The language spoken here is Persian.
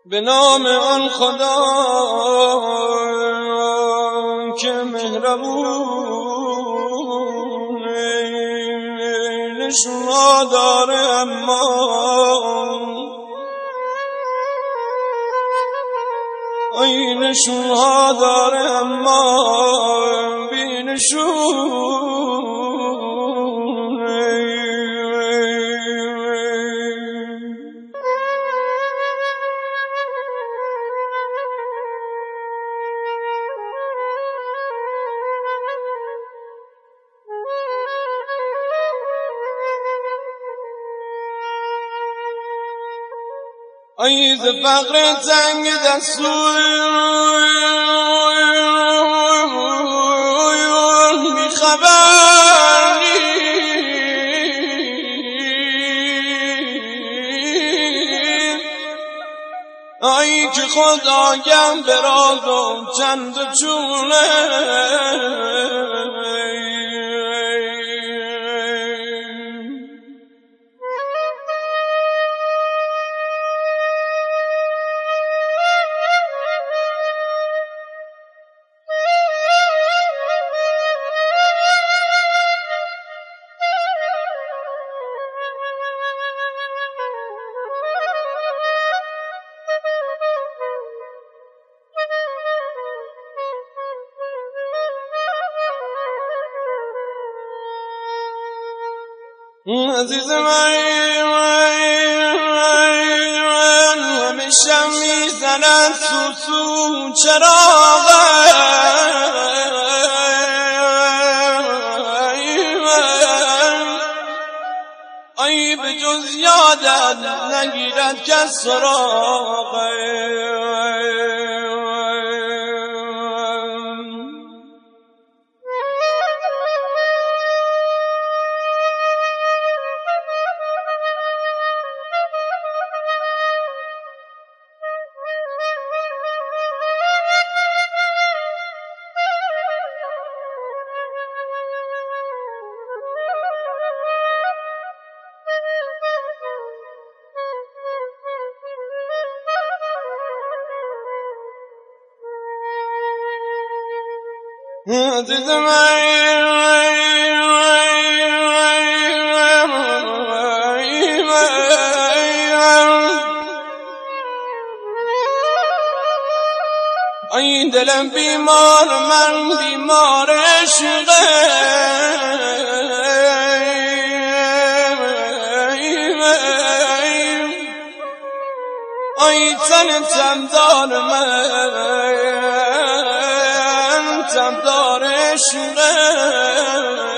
به نام آن خدا که مهربون نشونها داره اما نشونها داره اما بی نشون. ز فقر تنگ دستور بی خبر نیست، که خود آگم به راز و چند و چونه. عزیز من همیشه میزند سوسو چراغه، به جز یادت نگیرد کس سراغه. عزیز من دلم بیمار، من بیمار عشقه، تن تمدار من تمدار عشقه.